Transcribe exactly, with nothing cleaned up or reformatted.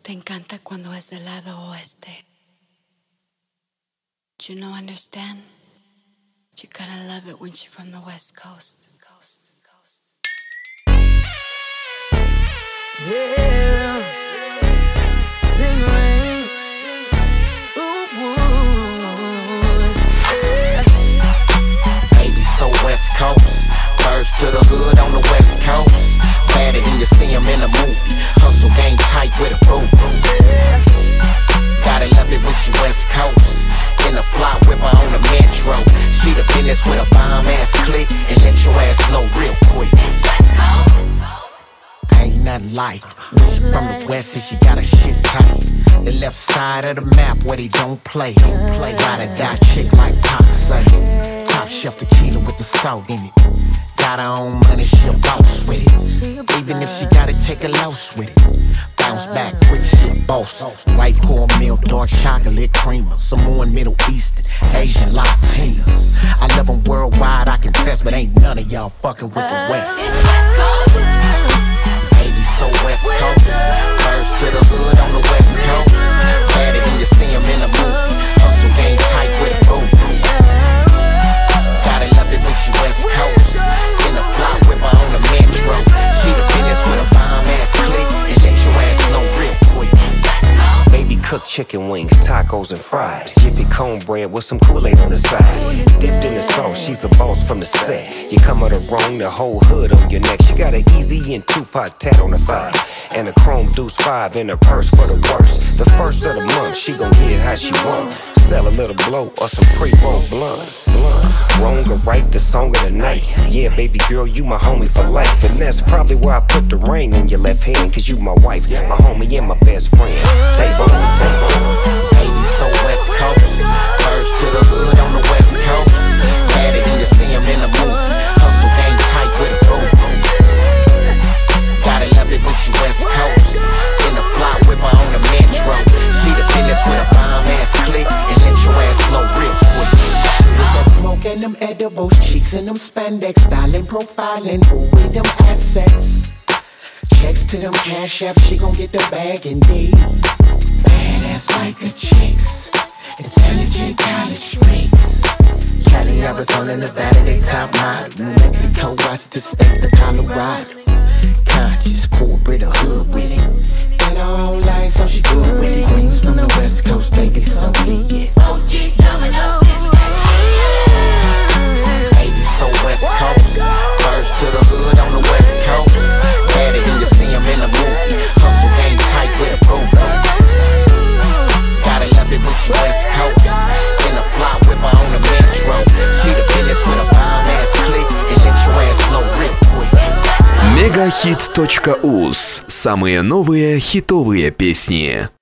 Te encanta cuando es del lado oeste. Do you know, understand? You gotta love it when she's from the West Coast. Coast, coast. Yeah, sing rain. Ooh, ooh, yeah. Baby, so West Coast. Birds to the hood on the West Coast. Better than you see him in a movie. Hustle game tight with a boom boom. Gotta love it when she West Coast. In the fly whipper on the metro. She the business with a bomb ass click. And let your ass know real quick. Ain't nothing like when she from the west and she got her shit tight. The left side of the map where they don't play. Don't play. Ride or die chick like Pop say. Top shelf tequila with the salt in it. Got her own money, she a boss with it. Even if she gotta take a loss with it. Bounce back quick, she a boss. White cornmeal, dark chocolate creamer. Samoan, Middle Eastern, Asian, Latinas. I love them worldwide, I confess, but ain't none of y'all fucking with the West. Baby, so West Coast. Birds to the hood on the West Coast. Better than you see him in a movie. Hustle game tight with a boom boom. Gotta love it when she West Coast. In the fly whipper on the metro. She the business with a bomb ass click. And let your ass know real quick. Baby cooked chicken wings, tacos and fries. Jiffy cornbread with some Kool-Aid on the side. Dipped in the sauce, she's a boss from the set. You come at her wrong, the whole hood on your neck. She got an Easy and Tupac tat on the thigh. And a chrome deuce five in her purse for the worst. The first of the month, she gon' get it how she want. Sell a little blow or some pre-roll blunts. Wrong or right, the song of the night. Yeah, baby girl, you my homie for life. And that's probably why I put the ring on your left hand. Cause you my wife, my homie and my best friend. Table, table. Baby, so West Coast. Birds to the hood on the West Coast. Better than you see him in a movie. Hustle game tight with a boom boom. Gotta love it when she West Coast. In the fly whipper on the metro. She the business with a bomb ass click. And let your ass know real quick. With that smoke and them edibles, cheeks and them spandex, styling, profiling, ooh, with them assets. Checks to them cash apps, she gon' get the bag indeed. Badass biker chicks, intelligent college freaks. Cali, Arizona, Nevada, they top model. New Mexico, Washington State to Colorado. Conscious, corporate, or hood with it. In her own life, so she good with it. Queens from the West Coast, they get so lit, yeah. O G Domino, this that shit. Baby, so West Coast. Birds to the hood on the West Coast. Better than you see him in a movie. Hustle game tight with a boom boom. Gotta love it when she West Coast. In the fly whipper on the metro. She the business with a bomb ass click. And let your ass know real quick. Мегахит.уз. Самые новые хитовые песни.